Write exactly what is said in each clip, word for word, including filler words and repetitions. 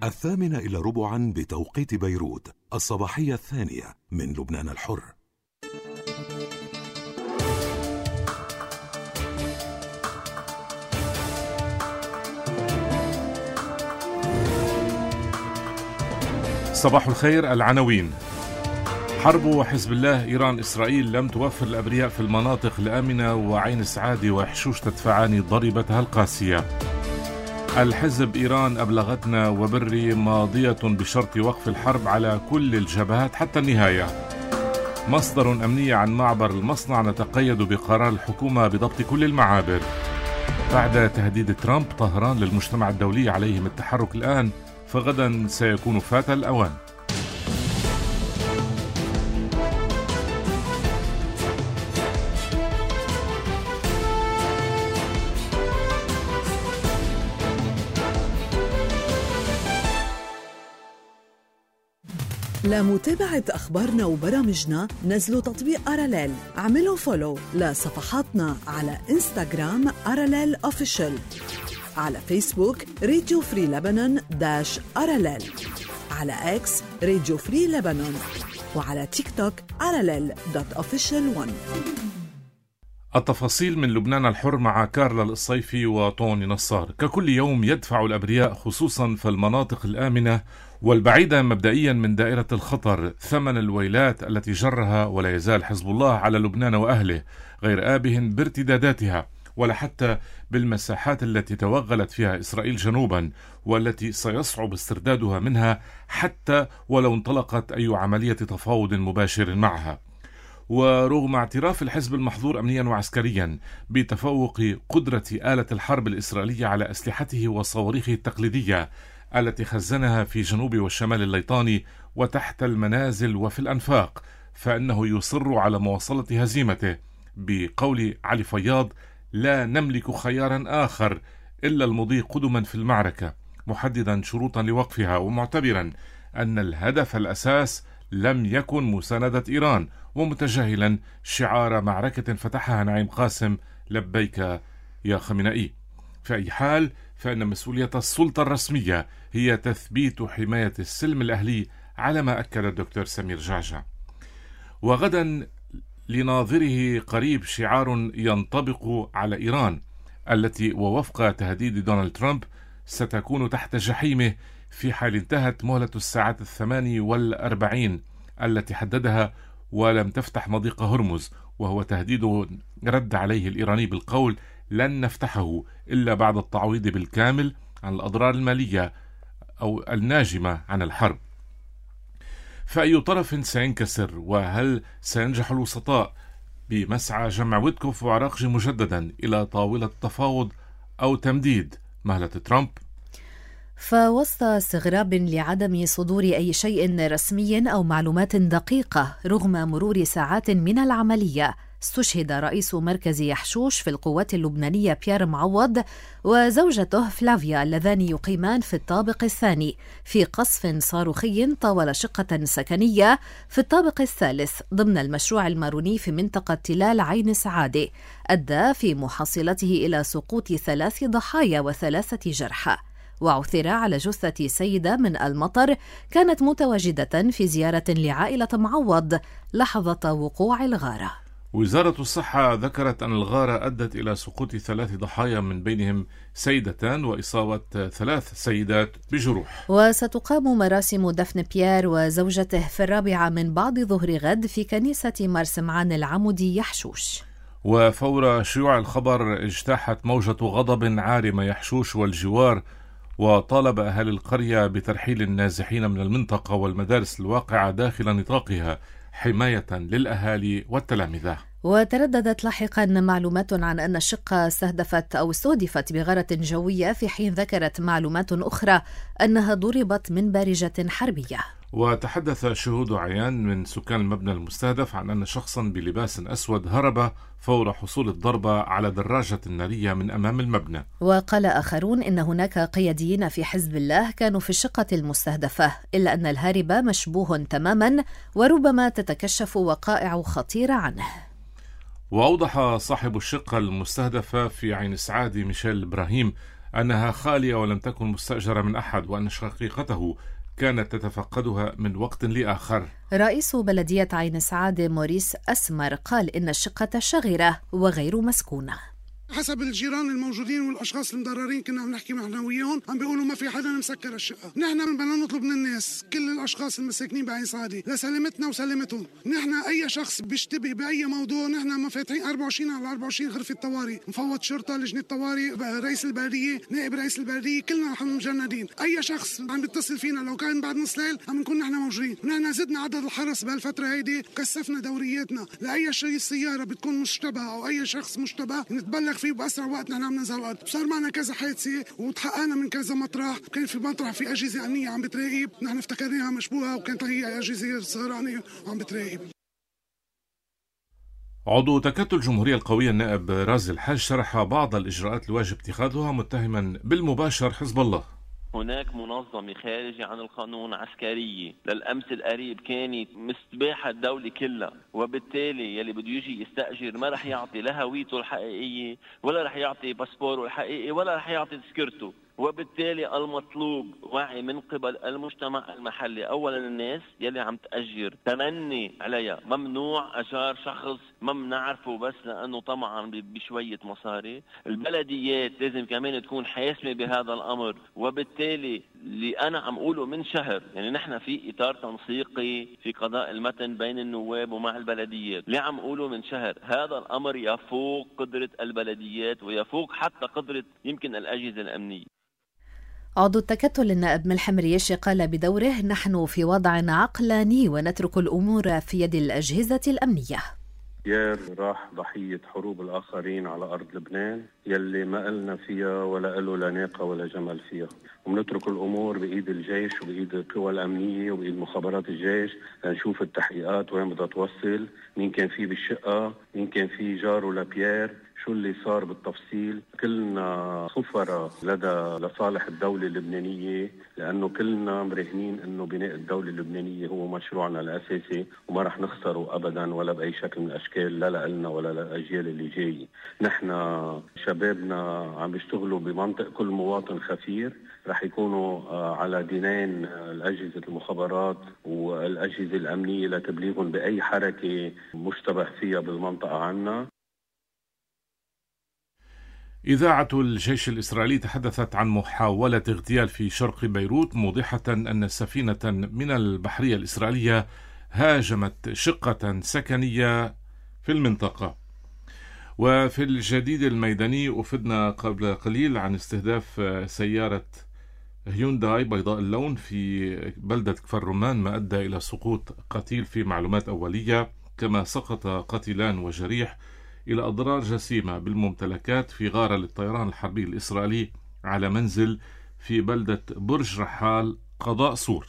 الثامنة إلى ربعا بتوقيت بيروت، الصباحية الثانية من لبنان الحر. صباح الخير. العناوين: حرب حزب الله إيران إسرائيل لم توفر الأبرياء في المناطق الآمنة، وعين سعادي وحشوش تدفعان ضريبتها القاسية. الحزب إيران أبلغتنا وبري ماضية بشرط وقف الحرب على كل الجبهات حتى النهاية. مصدر أمني عن معبر المصنع: نتقيد بقرار الحكومة بضبط كل المعابر. بعد تهديد ترامب طهران للمجتمع الدولي عليهم التحرك الآن، فغدا سيكون فات الأوان. لمتابعة أخبارنا وبرامجنا نزلوا تطبيق أراليل، عملوا فولو لصفحاتنا على إنستغرام أراليل أوفيشل، على فيسبوك راديو فري لبنان داش أراليل، على إكس راديو فري لبنان، وعلى تيك توك أراليل دوت أوفيشل ون. التفاصيل من لبنان الحر مع كارلا الصيفي وطوني نصار. ككل يوم يدفع الأبرياء خصوصا في المناطق الآمنة والبعيدة مبدئيا من دائرة الخطر ثمن الويلات التي جرها ولا يزال حزب الله على لبنان وأهله، غير آبه بارتداداتها ولا حتى بالمساحات التي توغلت فيها إسرائيل جنوبا، والتي سيصعب استردادها منها حتى ولو انطلقت أي عملية تفاوض مباشر معها. ورغم اعتراف الحزب المحظور أمنيا وعسكريا بتفوق قدرة آلة الحرب الإسرائيلية على أسلحته وصواريخه التقليدية التي خزنها في جنوب والشمال الليطاني وتحت المنازل وفي الأنفاق، فإنه يصر على مواصلة هزيمته. بقول علي فياض: لا نملك خيارا آخر إلا المضي قدما في المعركة، محددا شروطا لوقفها، ومعتبرا أن الهدف الأساس لم يكن مساندة إيران، ومتجاهلا شعار معركة فتحها نعيم قاسم: لبيك يا خمينائي. في أي حال فإن مسؤولية السلطة الرسمية هي تثبيت حماية السلم الأهلي، على ما أكد الدكتور سمير جعجع. وغدا لناظره قريب شعار ينطبق على إيران، التي ووفق تهديد دونالد ترامب ستكون تحت جحيمه في حال انتهت مهلة الساعات الثماني والأربعين التي حددها ولم تفتح مضيق هرمز، وهو تهديد رد عليه الإيراني بالقول: لن نفتحه إلا بعد التعويض بالكامل عن الأضرار المالية أو الناجمة عن الحرب. فأي طرف سينكسر؟ وهل سينجح الوسطاء بمسعى جمع ويتكوف وعراقجي مجددا إلى طاولة التفاوض أو تمديد مهلة ترامب؟ فوسط استغراب لعدم صدور أي شيء رسمي أو معلومات دقيقة رغم مرور ساعات من العملية، استشهد رئيس مركز يحشوش في القوات اللبنانية بيير معوض وزوجته فلافيا، اللذان يقيمان في الطابق الثاني، في قصف صاروخي طاول شقة سكنية في الطابق الثالث ضمن المشروع الماروني في منطقة تلال عين سعادة، أدى في محصلته إلى سقوط ثلاث ضحايا وثلاثة جرحى. وعثر على جثة سيدة من المطر كانت متواجدة في زيارة لعائلة معوض لحظة وقوع الغارة. وزارة الصحة ذكرت أن الغارة أدت إلى سقوط ثلاث ضحايا، من بينهم سيدتان، وإصابة ثلاث سيدات بجروح. وستقام مراسم دفن بيير وزوجته في الرابعة من بعد ظهر غد في كنيسة مرسمعان العمودي يحشوش. وفور شيوع الخبر اجتاحت موجة غضب عارمة يحشوش والجوار، وطالب أهل القرية بترحيل النازحين من المنطقة والمدارس الواقعة داخل نطاقها حماية للأهالي والتلامذة. وترددت لاحقا معلومات عن أن الشقة استهدفت أو استهدفت بغارة جوية، في حين ذكرت معلومات أخرى أنها ضربت من بارجة حربية. وتحدث شهود عيان من سكان المبنى المستهدف عن أن شخصا بلباس أسود هرب فور حصول الضربة على دراجة نارية من أمام المبنى. وقال آخرون إن هناك قياديين في حزب الله كانوا في الشقة المستهدفة، إلا أن الهارب مشبوه تماما وربما تتكشف وقائع خطيرة عنه. وأوضح صاحب الشقة المستهدفة في عين سعادة ميشيل إبراهيم أنها خالية ولم تكن مستأجرة من أحد، وأن شقيقته كانت تتفقدها من وقت لآخر. رئيس بلدية عين سعاد موريس أسمر قال إن الشقة شغرة وغير مسكونة. حسب الجيران الموجودين والاشخاص المضررين كنا عم نحكي معنا وياهم، عم بيقولوا ما في حدا مسكر الشقه. نحن بدنا نطلب من الناس كل الاشخاص المساكنين بعين سعاده لسلامتنا وسلامتهم. نحن اي شخص بيشتبه باي موضوع نحن مفاتحين أربعة وعشرين على أربعة وعشرين غرفه طوارئ، مفوض شرطه، لجنه طوارئ، رئيس البلديه، نائب رئيس البلديه، كلنا نحن مجندين. اي شخص عم بيتصل فينا لو كان بعد نص ليل عم نكون نحن موجودين. ونحن زدنا عدد الحرس بهالفتره هيدي وكثفنا دورياتنا لاي شيء سياره بتكون مشتبهه او اي شخص مشتبه نتبلغ فيه بأسرع وقت. نحن عم ننزل الأرض. صار معنا كذا حادثة وتحققنا من كذا مطرح، كان في مطرح في أجهزة أمنية عم بتراقب، نحن افتكرناها مشبوهة وكانت هي أجهزة سهرانية وعم بتراقب. عضو تكتل الجمهورية القوية النائب رازي الحاج شرح بعض الإجراءات الواجب اتخاذها متهما بالمباشر حزب الله. هناك منظمة خارجة عن القانون عسكرية للأمس القريب كانت مستباحة الدولة كلها، وبالتالي يلي بده يجي يستأجر ما رح يعطي لا هويته الحقيقية ولا رح يعطي باسبوره الحقيقي ولا رح يعطي تذكرته. وبالتالي المطلوب وعي من قبل المجتمع المحلي، أولا الناس يلي عم تأجر تمني عليها، ممنوع أجار شخص ما بنعرفه بس لأنه طمعا بشوية مصاري. البلديات لازم كمان تكون حاسمة بهذا الأمر، وبالتالي اللي أنا عم أقوله من شهر، يعني نحن في إطار تنسيقي في قضاء المتن بين النواب ومع البلديات، اللي عم أقوله من شهر هذا الأمر يفوق قدرة البلديات ويفوق حتى قدرة يمكن الأجهزة الأمنية. عضو التكتل النائب ملحم رياشي قال بدوره: نحن في وضع عقلاني ونترك الأمور في يد الأجهزة الأمنية. يار راح ضحية حروب الآخرين على أرض لبنان يلي ما قلنا فيها ولا قالوا لا ناقة ولا جمل فيها، ومنترك الأمور بإيد الجيش وبإيد القوى الأمنية وبإيد مخابرات الجيش لنشوف التحقيقات وين بدها توصل، مين كان فيه بالشقة، مين كان فيه جاره لبيير، شو اللي صار بالتفصيل. كلنا صفرة لدى لصالح الدولة اللبنانية، لأنه كلنا مرهنين أنه بناء الدولة اللبنانية هو مشروعنا الأساسي وما رح نخسره أبدا ولا بأي شكل من الأشكال، لا لنا ولا للأجيال اللي جاي. نحن شبابنا عم بيشتغلوا بمنطق كل مواطن خفير، رح يكونوا على دينين الأجهزة المخابرات والأجهزة الأمنية لتبليغهم بأي حركة مشتبه فيها بالمنطقة عنا. إذاعة الجيش الإسرائيلي تحدثت عن محاولة اغتيال في شرق بيروت، موضحة أن سفينة من البحرية الإسرائيلية هاجمت شقة سكنية في المنطقة. وفي الجديد الميداني أفدنا قبل قليل عن استهداف سيارة هيونداي بيضاء اللون في بلدة كفر رمان، ما أدى إلى سقوط قتيل في معلومات أولية، كما سقط قتيلان وجريح إلى أضرار جسيمة بالممتلكات في غارة للطيران الحربي الإسرائيلي على منزل في بلدة برج رحال قضاء صور.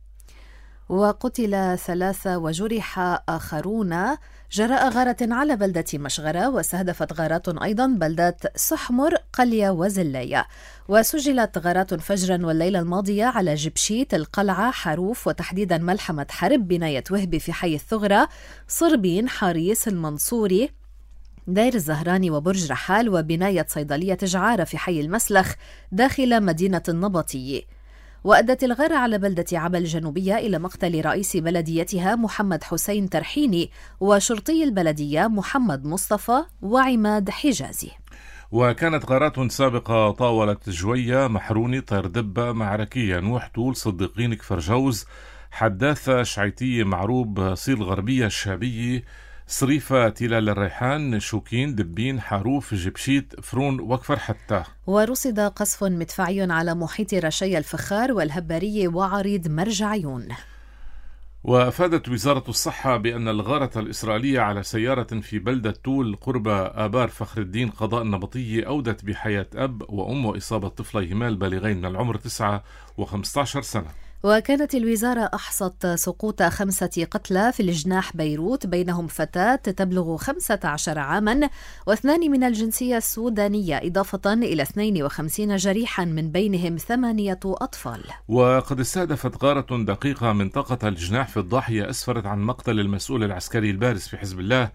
وقتل ثلاثة وجرح آخرون جراء غارة على بلدة مشغرة، واستهدفت غارات أيضا بلدات سحمر قلية وزلاية. وسجلت غارات فجرا والليلة الماضية على جبشيت، القلعة، حروف، وتحديدا ملحمة حرب، بناية وهبي في حي الثغرة، صربين، حريص، المنصوري، دير الزهراني وبرج رحال، وبناية صيدلية جعارة في حي المسلخ داخل مدينة النبطية. وأدت الغارة على بلدة عبل الجنوبية إلى مقتل رئيس بلديتها محمد حسين ترحيني وشرطي البلدية محمد مصطفى وعماد حجازي. وكانت غارات سابقة طاولت جوية، محروني، طيردبة، معركية، نوح، طول، صديقين، كفر جوز، حداثة، شعيتية، معروب، صيل غربية، الشابية، صريفة، تلال الريحان، شوكين، دبين، حاروف، جبشيت، فرون، وكفر حتى. ورصد قصف مدفعي على محيط رشي الفخار والهبارية وعريض مرجعيون. وأفادت وزارة الصحة بأن الغارة الإسرائيلية على سيارة في بلدة طول قرب آبار فخر الدين قضاء النبطية أودت بحياة أب وأم وإصابة طفليهما البالغين من العمر تسعة وخمسة عشر سنة. وكانت الوزارة أحصت سقوط خمسة قتلى في الجناح بيروت، بينهم فتاة تبلغ خمسة عشر عاما واثنان من الجنسية السودانية، إضافة إلى اثنين وخمسين جريحا من بينهم ثمانية أطفال. وقد استهدفت غارة دقيقة منطقة الجناح في الضاحية أسفرت عن مقتل المسؤول العسكري البارز في حزب الله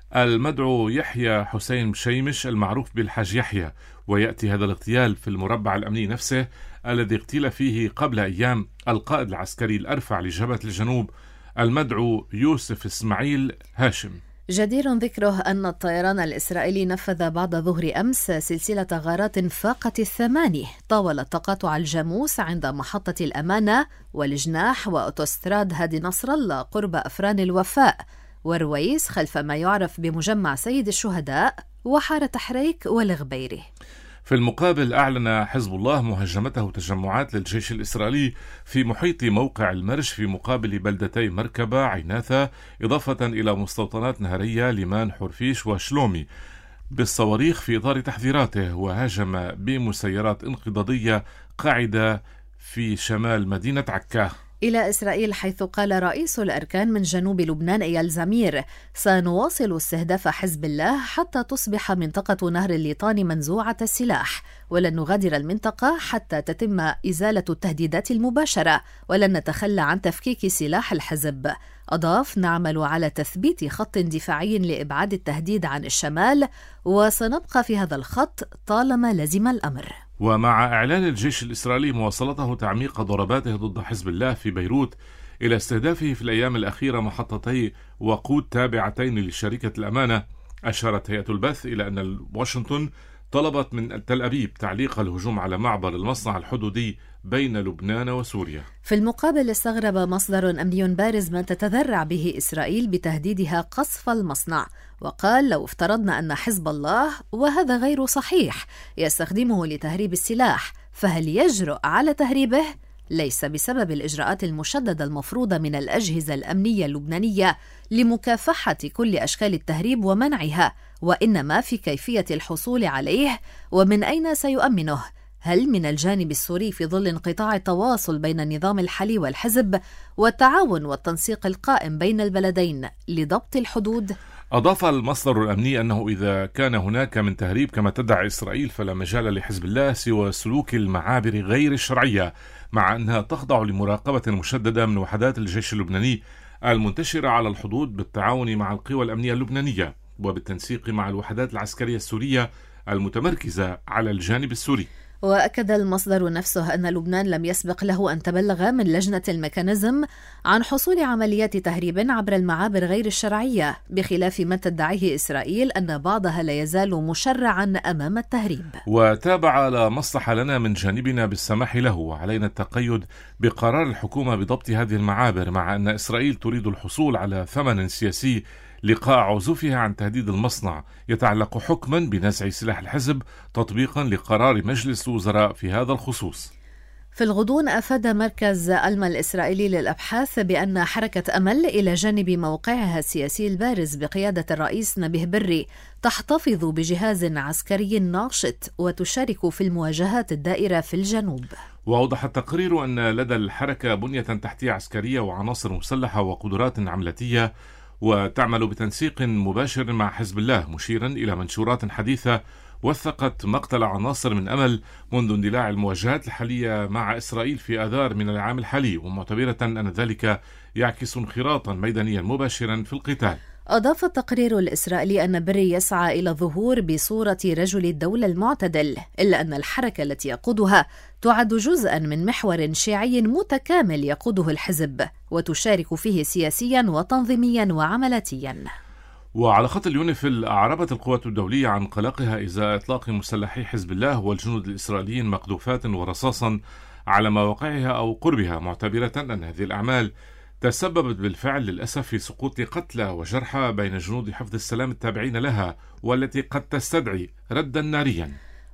المدعو يحيى حسين مشيمش المعروف بالحاج يحيى، ويأتي هذا الاغتيال في المربع الأمني نفسه الذي اغتيل فيه قبل أيام القائد العسكري الأرفع لجبهة الجنوب المدعو يوسف إسماعيل هاشم. جدير ذكره أن الطيران الإسرائيلي نفذ بعد ظهر أمس سلسلة غارات فاقت الثماني طوال تقاطع الجاموس عند محطة الأمانة والجناح وأوتوستراد هادي نصر الله قرب أفران الوفاء ورويس خلف ما يعرف بمجمع سيد الشهداء وحارة حريك والغبيري. في المقابل أعلن حزب الله مهاجمته تجمعات للجيش الإسرائيلي في محيط موقع المرج في مقابل بلدتي مركبة عيناثة، إضافة إلى مستوطنات نهرية ليمان حرفيش وشلومي بالصواريخ في إطار تحذيراته، وهاجم بمسيرات انقضاضية قاعدة في شمال مدينة عكا. إلى إسرائيل، حيث قال رئيس الأركان من جنوب لبنان إيال زمير: سنواصل استهداف حزب الله حتى تصبح منطقة نهر الليطان منزوعة السلاح، ولن نغادر المنطقة حتى تتم إزالة التهديدات المباشرة، ولن نتخلى عن تفكيك سلاح الحزب. أضاف: نعمل على تثبيت خط دفاعي لإبعاد التهديد عن الشمال، وسنبقى في هذا الخط طالما لزم الأمر. ومع إعلان الجيش الإسرائيلي مواصلته تعميق ضرباته ضد حزب الله في بيروت إلى استهدافه في الأيام الأخيرة محطتي وقود تابعتين لشركة الأمانة، أشارت هيئة البث إلى أن واشنطن طلبت من تل أبيب تعليق الهجوم على معبر المصنع الحدودي بين لبنان وسوريا. في المقابل، استغرب مصدر أمني بارز ما تتذرع به إسرائيل بتهديدها قصف المصنع، وقال: لو افترضنا أن حزب الله، وهذا غير صحيح، يستخدمه لتهريب السلاح، فهل يجرؤ على تهريبه؟ ليس بسبب الإجراءات المشددة المفروضة من الأجهزة الأمنية اللبنانية لمكافحة كل أشكال التهريب ومنعها، وإنما في كيفية الحصول عليه ومن أين سيؤمنه. هل من الجانب السوري في ظل انقطاع التواصل بين النظام الحالي والحزب والتعاون والتنسيق القائم بين البلدين لضبط الحدود؟ أضاف المصدر الأمني أنه إذا كان هناك من تهريب كما تدعي إسرائيل فلا مجال لحزب الله سوى سلوك المعابر غير الشرعية، مع أنها تخضع لمراقبة مشددة من وحدات الجيش اللبناني المنتشرة على الحدود بالتعاون مع القوى الأمنية اللبنانية وبالتنسيق مع الوحدات العسكرية السورية المتمركزة على الجانب السوري. وأكد المصدر نفسه أن لبنان لم يسبق له أن تبلغ من لجنة الميكانيزم عن حصول عمليات تهريب عبر المعابر غير الشرعية، بخلاف ما تدعيه إسرائيل أن بعضها لا يزال مشرعا أمام التهريب. وتابع: لا مصلحة لنا من جانبنا بالسماح له، وعلينا التقيد بقرار الحكومة بضبط هذه المعابر، مع أن إسرائيل تريد الحصول على ثمن سياسي لقاء عزوفها عن تهديد المصنع يتعلق حكما بنزع سلاح الحزب تطبيقا لقرار مجلس الوزراء في هذا الخصوص. في الغضون، أفاد مركز ألما الإسرائيلي للأبحاث بأن حركة أمل إلى جانب موقعها السياسي البارز بقيادة الرئيس نبيه بري تحتفظ بجهاز عسكري ناشط وتشارك في المواجهات الدائرة في الجنوب. وأوضح التقرير أن لدى الحركة بنية تحتية عسكرية وعناصر مسلحة وقدرات عملتية، وتعمل بتنسيق مباشر مع حزب الله، مشيرا إلى منشورات حديثة وثقت مقتل عناصر من أمل منذ اندلاع المواجهات الحالية مع إسرائيل في آذار من العام الحالي، ومعتبرة أن ذلك يعكس انخراطا ميدانيا مباشرا في القتال. أضاف التقرير الإسرائيلي أن بري يسعى إلى الظهور بصورة رجل الدولة المعتدل، إلا أن الحركة التي يقودها تعد جزءا من محور شيعي متكامل يقوده الحزب، وتشارك فيه سياسيا وتنظيميا وعملاتيا. وعلى خط اليونيفيل، أعربت القوات الدولية عن قلقها إزاء إطلاق مسلحي حزب الله والجنود الإسرائيليين مقذوفات ورصاصا على مواقعها أو قربها، معتبرة أن هذه الأعمال تسببت بالفعل للأسف في سقوط قتلى وجرحى بين جنود حفظ السلام التابعين لها، والتي قد تستدعي ردا ناريا.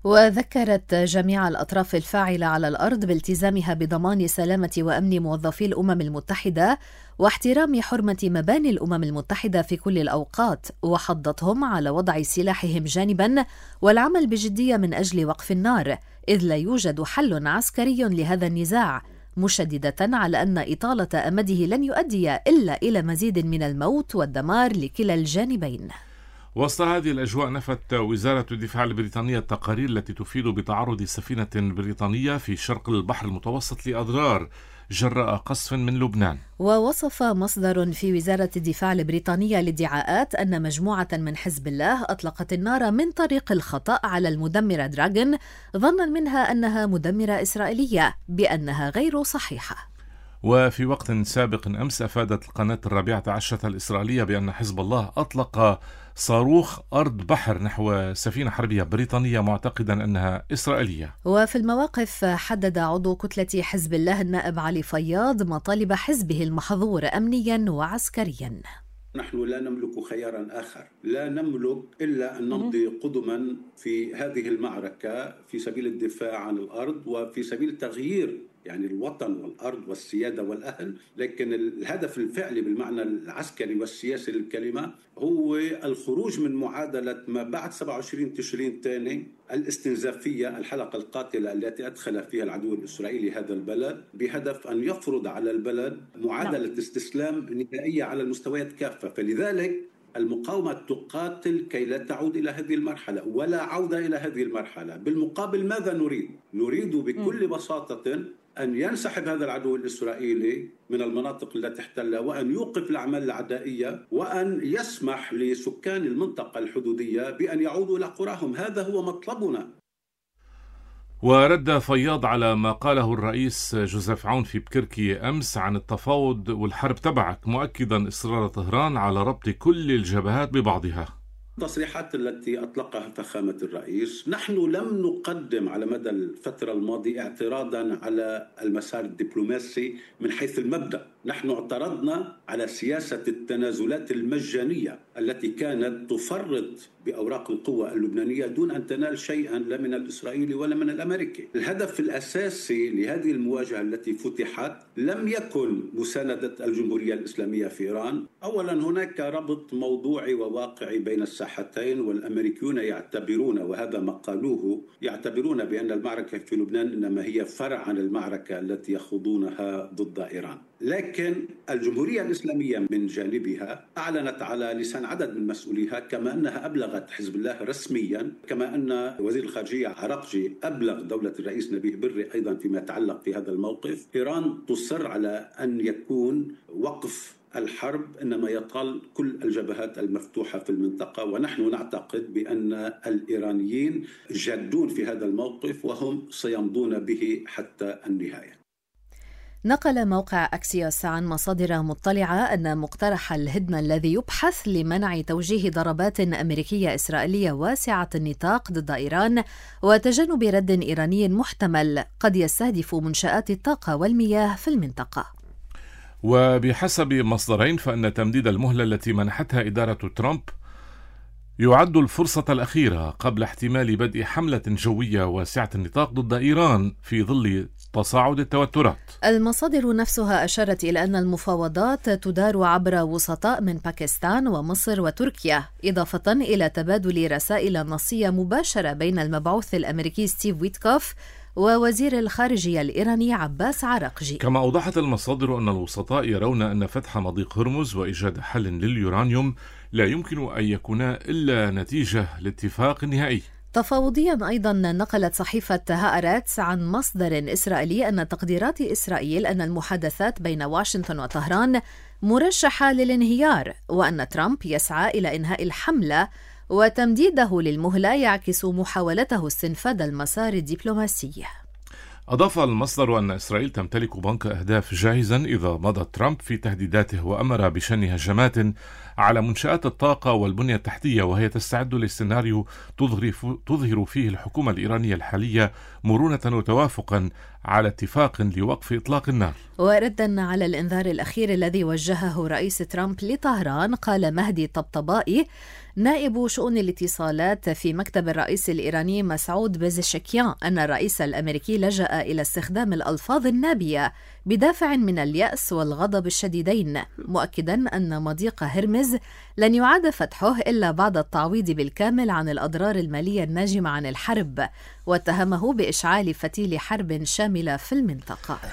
وذكرت جميع الأطراف الفاعلة على الأرض بالتزامها بضمان سلامة وأمن موظفي الأمم المتحدة واحترام حرمة مباني الأمم المتحدة في كل الأوقات، وحضتهم على وضع سلاحهم جانبا والعمل بجدية من أجل وقف النار، إذ لا يوجد حل عسكري لهذا النزاع، مشددة على أن إطالة أمده لن يؤدي إلا إلى مزيد من الموت والدمار لكلا الجانبين. وسط هذه الأجواء، نفت وزارة الدفاع البريطانية التقارير التي تفيد بتعرض سفينة بريطانية في شرق البحر المتوسط لأضرار جراء قصف من لبنان. ووصف مصدر في وزارة الدفاع البريطانية الادعاءات أن مجموعة من حزب الله أطلقت النار من طريق الخطأ على المدمرة دراغون ظنا منها أنها مدمرة إسرائيلية، بأنها غير صحيحة. وفي وقت سابق أمس أفادت القناة الرابعة عشرة الإسرائيلية بأن حزب الله أطلق صاروخ أرض بحر نحو سفينة حربية بريطانية معتقدا أنها إسرائيلية. وفي المواقف حدد عضو كتلة حزب الله النائب علي فياض مطالب حزبه المحظور أمنيا وعسكريا. نحن لا نملك خيارا آخر، لا نملك إلا أن نمضي قدما في هذه المعركة في سبيل الدفاع عن الأرض وفي سبيل تغيير يعني الوطن والأرض والسيادة والأهل. لكن الهدف الفعلي بالمعنى العسكري والسياسي للكلمة هو الخروج من معادلة ما بعد سبعة وعشرين تشرين الثاني الاستنزافية، الحلقة القاتلة التي أدخل فيها العدو الإسرائيلي هذا البلد بهدف أن يفرض على البلد معادلة استسلام نهائية على المستويات كافة. فلذلك المقاومة تقاتل كي لا تعود إلى هذه المرحلة ولا عودة إلى هذه المرحلة. بالمقابل ماذا نريد؟ نريد بكل بساطة أن ينسحب هذا العدو الإسرائيلي من المناطق التي احتلها، وأن يوقف الأعمال العدائية، وأن يسمح لسكان المنطقة الحدودية بأن يعودوا إلى قراهم. هذا هو مطلبنا. ورد فياض على ما قاله الرئيس جوزيف عون في بكركي أمس عن التفاوض والحرب تبعك، مؤكدا إصرار طهران على ربط كل الجبهات ببعضها. التصريحات التي أطلقها فخامة الرئيس، نحن لم نقدم على مدى الفترة الماضية اعتراضا على المسار الدبلوماسي من حيث المبدأ. نحن اعترضنا على سياسة التنازلات المجانية التي كانت تفرط بأوراق القوة اللبنانية دون أن تنال شيئا لا من الإسرائيلي ولا من الأمريكي. الهدف الأساسي لهذه المواجهة التي فتحت لم يكن مساندة الجمهورية الإسلامية في إيران. أولا هناك ربط موضوعي وواقعي بين الساحتين، والأمريكيون يعتبرون، وهذا ما قالوه، يعتبرون بأن المعركة في لبنان إنما هي فرع عن المعركة التي يخوضونها ضد إيران. لكن الجمهورية الإسلامية من جانبها أعلنت على لسان عدد من مسؤوليها، كما أنها أبلغت حزب الله رسميا، كما أن وزير الخارجية عرقجي أبلغ دولة الرئيس نبيه بري أيضا فيما يتعلق في هذا الموقف. إيران تصر على أن يكون وقف الحرب إنما يطال كل الجبهات المفتوحة في المنطقة، ونحن نعتقد بأن الإيرانيين جادون في هذا الموقف وهم سيمضون به حتى النهاية. نقل موقع أكسيوس عن مصادر مطلعة أن مقترح الهدنة الذي يبحث لمنع توجيه ضربات أمريكية إسرائيلية واسعة النطاق ضد إيران وتجنب رد إيراني محتمل قد يستهدف منشآت الطاقة والمياه في المنطقة. وبحسب مصدرين فإن تمديد المهلة التي منحتها إدارة ترامب يعد الفرصة الأخيرة قبل احتمال بدء حملة جوية واسعة النطاق ضد إيران في ظل تصاعد التوترات. المصادر نفسها أشارت إلى أن المفاوضات تدار عبر وسطاء من باكستان ومصر وتركيا، إضافة إلى تبادل رسائل نصية مباشرة بين المبعوث الأمريكي ستيف ويتكوف ووزير الخارجية الإيراني عباس عرقجي. كما أوضحت المصادر أن الوسطاء يرون أن فتح مضيق هرمز وإيجاد حل لليورانيوم لا يمكن أن يكونا إلا نتيجة لاتفاق نهائي. تفاوضيا أيضا نقلت صحيفة هآرتس عن مصدر إسرائيلي أن تقديرات إسرائيل أن المحادثات بين واشنطن وطهران مرشحة للانهيار، وأن ترامب يسعى إلى إنهاء الحملة وتمديده للمهلة يعكس محاولته استنفاذ المسار الدبلوماسي. أضاف المصدر أن إسرائيل تمتلك بنك أهداف جاهزا إذا مضى ترامب في تهديداته، وأمر بشن هجمات على منشآت الطاقة والبنية التحتية، وهي تستعد لسيناريو تظهر فيه الحكومة الإيرانية الحالية مرونة وتوافقا على اتفاق لوقف إطلاق النار. وردا على الإنذار الأخير الذي وجهه رئيس ترامب لطهران، قال مهدي الطبطبائي نائب شؤون الاتصالات في مكتب الرئيس الإيراني مسعود بزشكيان أن الرئيس الأمريكي لجأ إلى استخدام الألفاظ النابية بدافع من اليأس والغضب الشديدين، مؤكدا أن مضيق هرمز لن يعاد فتحه إلا بعد التعويض بالكامل عن الأضرار المالية الناجمة عن الحرب، واتهمه بإشعال فتيل حرب شاملة في المنطقة.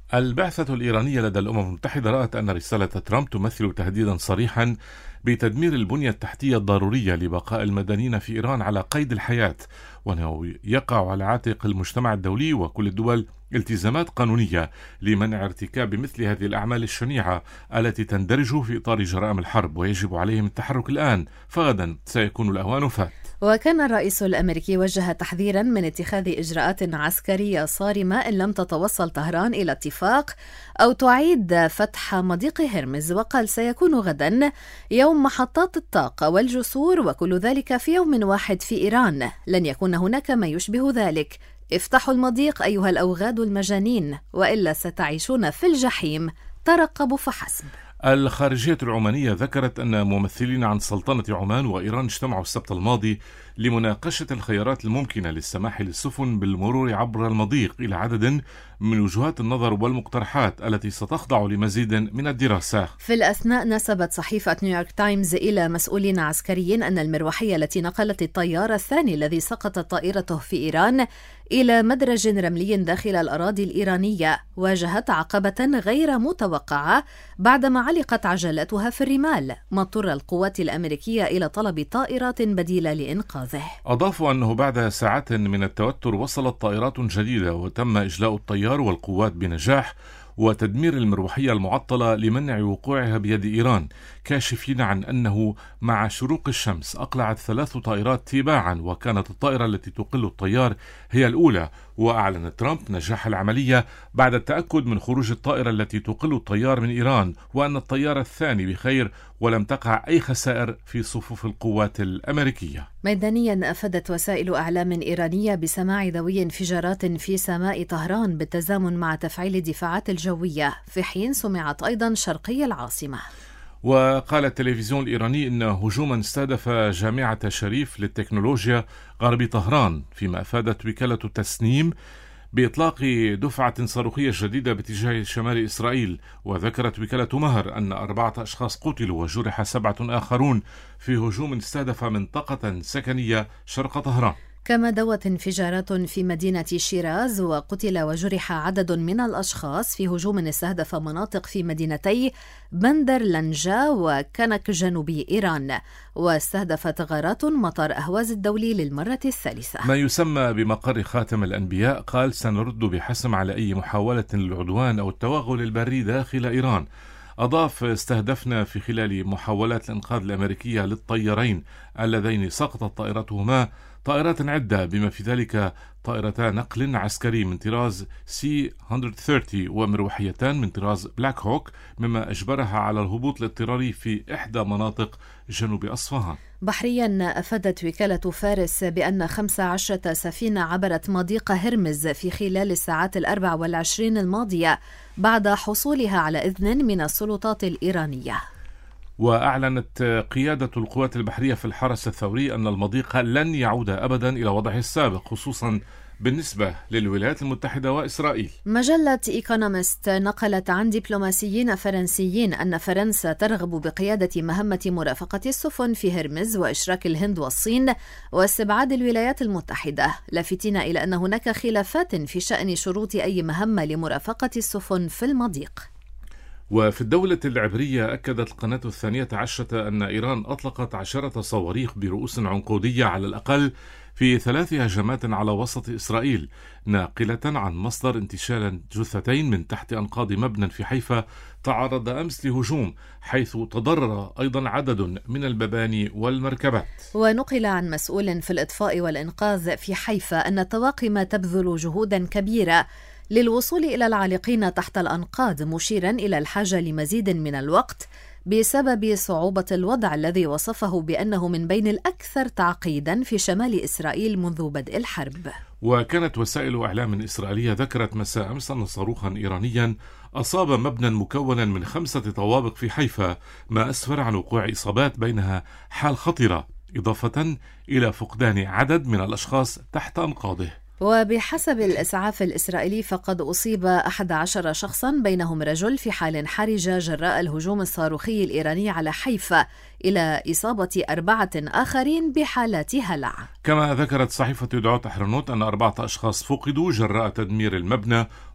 البعثة الإيرانية لدى الأمم المتحدة رأت أن رسالة ترامب تمثل تهديدا صريحا بتدمير البنية التحتية الضرورية لبقاء المدنيين في إيران على قيد الحياة، وأنه يقع على عاتق المجتمع الدولي وكل الدول التزامات قانونية لمنع ارتكاب مثل هذه الأعمال الشنيعة التي تندرج في إطار جرائم الحرب، ويجب عليهم التحرك الآن فغدا سيكون الأوان فات. وكان الرئيس الأمريكي وجه تحذيرا من اتخاذ إجراءات عسكرية صارمة إن لم تتوصل طهران إلى اتفاق أو تعيد فتح مضيق هرمز، وقال سيكون غدا يوم محطات الطاقة والجسور وكل ذلك في يوم واحد في إيران، لن يكون هناك ما يشبه ذلك. افتحوا المضيق أيها الأوغاد المجانين وإلا ستعيشون في الجحيم، ترقبوا فحسب. الخارجية العمانية ذكرت أن ممثلين عن سلطنة عمان وإيران اجتمعوا السبت الماضي لمناقشة الخيارات الممكنة للسماح للسفن بالمرور عبر المضيق إلى عدد من وجهات النظر والمقترحات التي ستخضع لمزيد من الدراسة. في الأثناء نسبت صحيفة نيويورك تايمز إلى مسؤولين عسكريين أن المروحية التي نقلت الطيار الثاني الذي سقطت طائرته في إيران إلى مدرج رملي داخل الأراضي الإيرانية واجهت عقبة غير متوقعة بعدما علقت عجلاتها في الرمال، ما اضطر القوات الأمريكية إلى طلب طائرات بديلة لإنقاذه. أضافوا أنه بعد ساعات من التوتر وصلت طائرات جديدة وتم إجلاء الطيار والقوات بنجاح وتدمير المروحية المعطلة لمنع وقوعها بيد إيران، كاشفين عن أنه مع شروق الشمس أقلعت ثلاث طائرات تباعا، وكانت الطائرة التي تقل الطيار هي الأولى. وأعلن ترامب نجاح العملية بعد التأكد من خروج الطائرة التي تقل الطيار من إيران، وأن الطيار الثاني بخير ولم تقع أي خسائر في صفوف القوات الأمريكية. ميدانيا أفادت وسائل أعلام إيرانية بسماع ذوي انفجارات في سماء طهران بالتزامن مع تفعيل الدفاعات الجوية، في حين سمعت أيضا شرقي العاصمة. وقال التلفزيون الإيراني إن هجوما استهدف جامعة شريف للتكنولوجيا غرب طهران، فيما أفادت وكالة تسنيم بإطلاق دفعة صاروخية جديدة باتجاه شمال إسرائيل. وذكرت وكالة مهر أن أربعة أشخاص قتلوا وجرح سبعة آخرون في هجوم استهدف منطقة سكنية شرق طهران. كما دوت انفجارات في مدينة شيراز وقتل وجرح عدد من الأشخاص في هجوم استهدف مناطق في مدينتي بندر لنجا وكنك جنوبي إيران، واستهدفت غارات مطار أهواز الدولي للمرة الثالثة. ما يسمى بمقر خاتم الأنبياء قال سنرد بحسم على أي محاولة للعدوان أو التوغل البري داخل إيران. أضاف استهدفنا في خلال محاولات الإنقاذ الأمريكية للطيارين اللذين سقطت طائرتهما طائرات عدة بما في ذلك طائرتان نقل عسكري من طراز سي مئة وثلاثين ومروحيتان من طراز بلاك هوك، مما أجبرها على الهبوط الاضطراري في إحدى مناطق جنوب أصفهان. بحريا أفادت وكالة فارس بأن خمس عشرة سفينة عبرت مضيق هرمز في خلال الساعات الأربع والعشرين الماضية بعد حصولها على إذن من السلطات الإيرانية. وأعلنت قيادة القوات البحرية في الحرس الثوري أن المضيق لن يعود أبدا إلى وضعه السابق، خصوصا بالنسبة للولايات المتحدة وإسرائيل. مجلة إيكونومست نقلت عن دبلوماسيين فرنسيين أن فرنسا ترغب بقيادة مهمة مرافقة السفن في هرمز وإشراك الهند والصين واستبعاد الولايات المتحدة، لافتين إلى أن هناك خلافات في شأن شروط أي مهمة لمرافقة السفن في المضيق. وفي الدولة العبرية أكدت القناة الثانية عشرة أن إيران أطلقت عشرة صواريخ برؤوس عنقودية على الأقل في ثلاث هجمات على وسط إسرائيل، ناقلة عن مصدر انتشال جثتين من تحت أنقاض مبنى في حيفا تعرض أمس لهجوم، حيث تضرر أيضا عدد من المباني والمركبات. ونقل عن مسؤول في الإطفاء والإنقاذ في حيفا أن الطواقم تبذل جهودا كبيرة للوصول إلى العالقين تحت الأنقاض، مشيرا إلى الحاجة لمزيد من الوقت بسبب صعوبة الوضع الذي وصفه بأنه من بين الأكثر تعقيدا في شمال إسرائيل منذ بدء الحرب. وكانت وسائل إعلام إسرائيلية ذكرت مساء أمس أن صاروخا إيرانيا أصاب مبنى مكونا من خمسة طوابق في حيفا، ما أسفر عن وقوع إصابات بينها حال خطرة، إضافة إلى فقدان عدد من الأشخاص تحت أنقاضه. وبحسب الإسعاف الإسرائيلي فقد أصيب أحد عشر شخصا بينهم رجل في حال حرجة جراء الهجوم الصاروخي الإيراني على حيفا، إلى إصابة أربعة آخرين بحالات هلع. كما ذكرت صحيفة يدعوت أحرنوت أن أربعة أشخاص فقدوا جراء تدمير المبنى،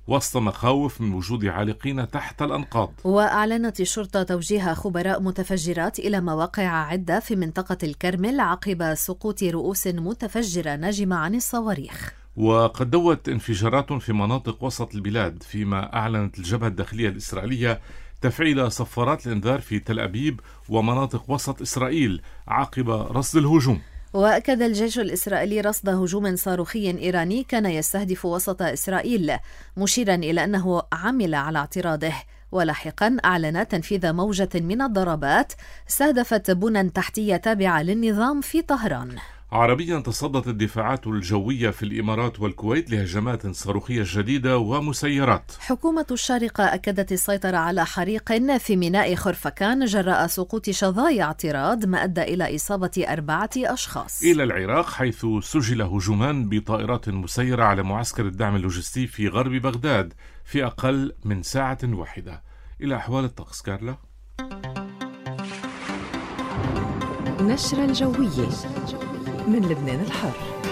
وسط مخاوف من وجود عالقين تحت الأنقاض. وأعلنت الشرطة توجيه خبراء متفجرات إلى مواقع عدة في منطقة الكرمل عقب سقوط رؤوس متفجرة ناجمة عن الصواريخ. وقد دوت انفجارات في مناطق وسط البلاد، فيما أعلنت الجبهة الداخلية الإسرائيلية تفعيل صفارات الإنذار في تل أبيب ومناطق وسط إسرائيل عقب رصد الهجوم. وأكد الجيش الإسرائيلي رصد هجوم صاروخي إيراني كان يستهدف وسط إسرائيل، مشيرا إلى أنه عمل على اعتراضه. ولاحقا أعلن تنفيذ موجة من الضربات استهدفت بنى تحتية تابعة للنظام في طهران. عربيا تصدت الدفاعات الجوية في الإمارات والكويت لهجمات صاروخية جديدة ومسيرات. حكومة الشارقة أكدت السيطرة على حريق في ميناء خرفكان جراء سقوط شظايا اعتراض ما أدى إلى إصابة أربعة أشخاص. إلى العراق، حيث سجل هجومان بطائرات مسيرة على معسكر الدعم اللوجستي في غرب بغداد في أقل من ساعة واحدة. إلى أحوال الطقس كارلا. نشرة الجوية من لبنان الحر.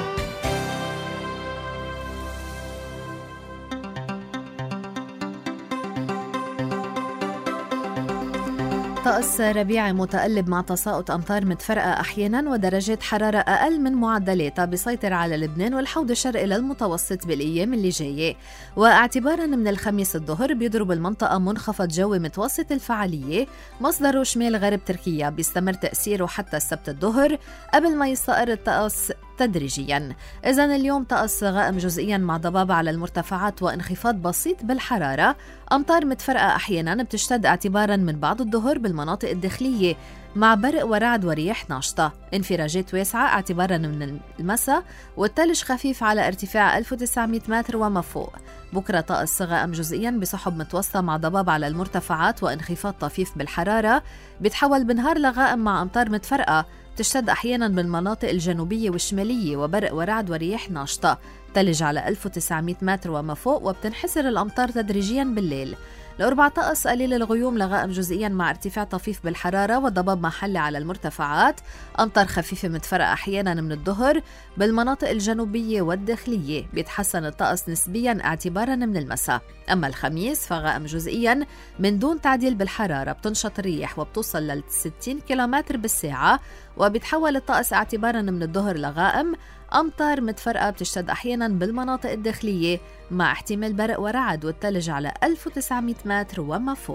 طقس ربيعي متقلب مع تساقط أمطار متفرقة أحيانا ودرجة حرارة أقل من معدلاتها بيسيطر على لبنان والحوض الشرقي للمتوسط بالأيام اللي جاية. واعتبارا من الخميس الظهر بيضرب المنطقة منخفض جوي متوسط الفعالية مصدره شمال غرب تركيا، بيستمر تأثيره حتى السبت الظهر قبل ما يستقر الطقس تدريجيا. إذن اليوم طقس غائم جزئيا مع ضباب على المرتفعات وانخفاض بسيط بالحرارة. أمطار متفرقة أحيانا بتشتد اعتبارا من بعد الظهر بالمناطق الداخلية مع برق ورعد ورياح ناشطة. انفراجات واسعة اعتبارا من المساء، والثلج خفيف على ارتفاع ألف وتسعمائة متر وما فوق. بكرة طقس غائم جزئيا بسحب متوسطة مع ضباب على المرتفعات وانخفاض طفيف بالحرارة، بيتحول بنهار لغائم مع أمطار متفرقة تشتد أحيانا بالمناطق الجنوبية والشمالية وبرق ورعد ورياح ناشطة. تلج على ألف وتسعمائة متر وما فوق، وبتنحسر الأمطار تدريجيا بالليل. الأربع طقس قليل الغيوم لغائم جزئيا مع ارتفاع طفيف بالحرارة وضباب محلي على المرتفعات. أمطار خفيفة متفرقة أحيانا من الظهر بالمناطق الجنوبية والداخلية. بيتحسن الطقس نسبيا اعتبارا من المساء. أما الخميس فغائم جزئيا من دون تعديل بالحرارة، بتنشط الريح وبتوصل ل ستين كيلومتر بالساعة، وبيتحول الطقس اعتبارا من الظهر لغائم. أمطار متفرقة بتشتد أحيانا بالمناطق الداخلية مع احتمال برق ورعد، والثلج على ألف وتسعمائة متر وما فوق.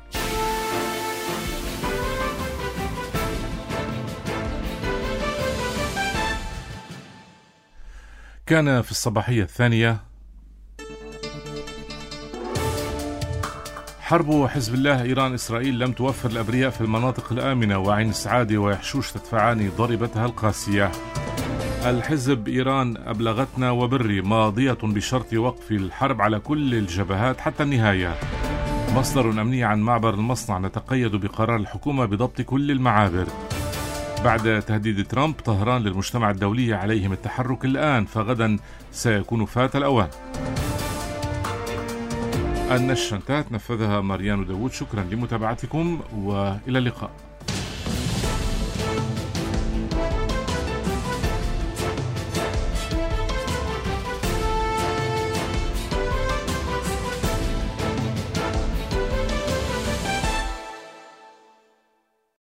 كان في الصباحية الثانية حرب حزب الله إيران إسرائيل لم توفر الأبرياء في المناطق الآمنة، وعين السعادة ويحشوش تدفعان ضربتها القاسية. الحزب إيران أبلغتنا وبري ماضية بشرط وقف الحرب على كل الجبهات حتى النهاية. مصدر أمني عن معبر المصنع: نتقيد بقرار الحكومة بضبط كل المعابر. بعد تهديد ترامب طهران للمجتمع الدولي عليهم التحرك الآن، فغدا سيكون فات الأوان. النشرة نفذها ماريانو داوود. شكرا لمتابعتكم وإلى اللقاء.